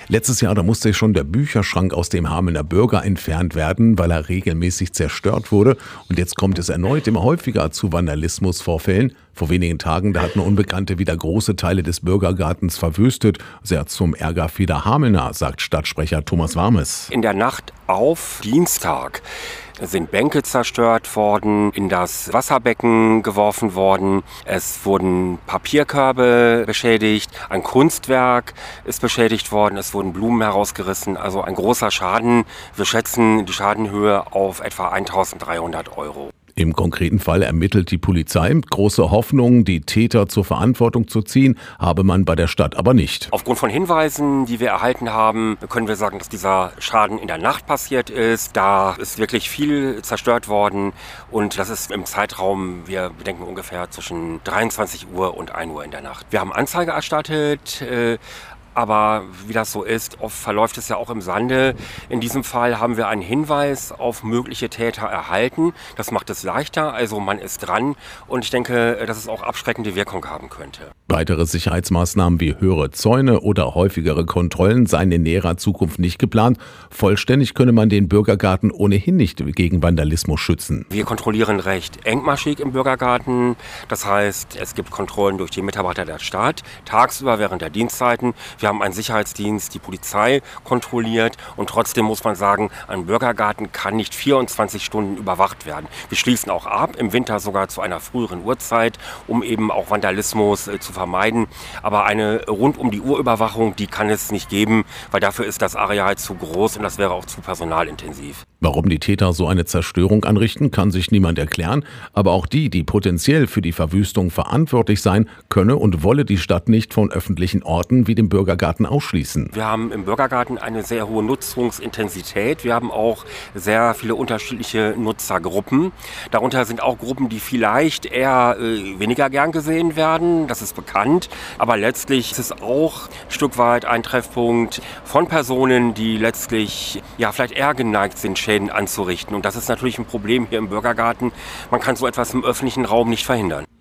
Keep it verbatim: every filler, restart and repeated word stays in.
Letztes Jahr, da musste schon der Bücherschrank aus dem Hamelner Bürger entfernt werden, weil er regelmäßig zerstört wurde. Und jetzt kommt es erneut immer häufiger zu Vandalismusvorfällen. Vor wenigen Tagen, da hatten Unbekannte wieder große Teile des Bürgergartens verwüstet. Sehr zum Ärger vieler Hamelner, sagt Stadtsprecher Thomas Warmes. In der Nacht auf Dienstag sind Bänke zerstört worden, in das Wasserbecken geworfen worden. Es wurden Papierkörbe beschädigt, ein Kunstwerk ist beschädigt worden, es wurden Blumen herausgerissen. Also ein großer Schaden. Wir schätzen die Schadenhöhe auf etwa eintausenddreihundert Euro. Im konkreten Fall ermittelt die Polizei. Große Hoffnung, die Täter zur Verantwortung zu ziehen, habe man bei der Stadt aber nicht. Aufgrund von Hinweisen, die wir erhalten haben, können wir sagen, dass dieser Schaden in der Nacht passiert ist. Da ist wirklich viel zerstört worden und das ist im Zeitraum, wir bedenken ungefähr zwischen dreiundzwanzig Uhr und ein Uhr in der Nacht. Wir haben Anzeige erstattet. Äh, Aber wie das so ist, oft verläuft es ja auch im Sande. In diesem Fall haben wir einen Hinweis auf mögliche Täter erhalten. Das macht es leichter, also man ist dran und ich denke, dass es auch abschreckende Wirkung haben könnte. Weitere Sicherheitsmaßnahmen wie höhere Zäune oder häufigere Kontrollen seien in näherer Zukunft nicht geplant. Vollständig könne man den Bürgergarten ohnehin nicht gegen Vandalismus schützen. Wir kontrollieren recht engmaschig im Bürgergarten. Das heißt, es gibt Kontrollen durch die Mitarbeiter der Stadt, tagsüber während der Dienstzeiten. Wir haben einen Sicherheitsdienst, die Polizei kontrolliert und trotzdem muss man sagen, ein Bürgergarten kann nicht vierundzwanzig Stunden überwacht werden. Wir schließen auch ab, im Winter sogar zu einer früheren Uhrzeit, um eben auch Vandalismus äh, zu vermeiden. Aber eine rund um die Uhr Überwachung, die kann es nicht geben, weil dafür ist das Areal zu groß und das wäre auch zu personalintensiv. Warum die Täter so eine Zerstörung anrichten, kann sich niemand erklären. Aber auch die, die potenziell für die Verwüstung verantwortlich seien, könne und wolle die Stadt nicht von öffentlichen Orten wie dem Bürgergarten ausschließen. Wir haben im Bürgergarten eine sehr hohe Nutzungsintensität. Wir haben auch sehr viele unterschiedliche Nutzergruppen. Darunter sind auch Gruppen, die vielleicht eher äh, weniger gern gesehen werden. Das ist bekannt. Aber letztlich ist es auch ein Stück weit ein Treffpunkt von Personen, die letztlich ja vielleicht eher geneigt sind, Schäden anzurichten. Und das ist natürlich ein Problem hier im Bürgergarten. Man kann so etwas im öffentlichen Raum nicht verhindern.